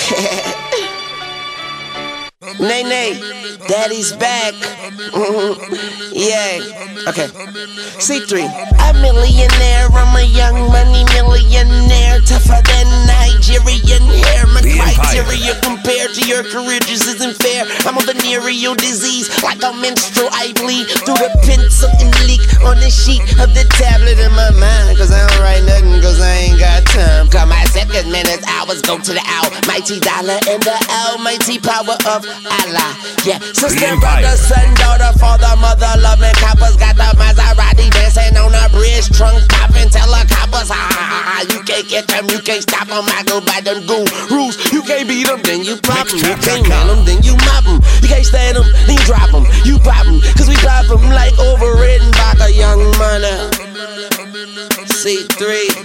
Nay, daddy's back. Yeah, okay. C3. A millionaire, I'm a young money millionaire. Tougher than Nigerian hair. My criteria compared to your career just isn't fair. I'm a venereal disease, like a menstrual. I bleed through the pencil and leak on the sheet of the tablet in my mind. Cause I don't write nothing, cause I ain't got time. Cause my second minutes, hours go to the almighty dollar and the almighty power of Allah. Yeah, sister, brother, son, daughter, father, mother, loving coppers. Got the Maserati dancing on a bridge, trunk popping, tell the coppers, ha ha ha ha. You can't get them, you can't stop them. I go by them gurus. You can't beat them, then you pop them. You can't man them, then you mop them. You can't stand them, then you drop them. You pop them, cause we pop them like overridden by a young money. C3.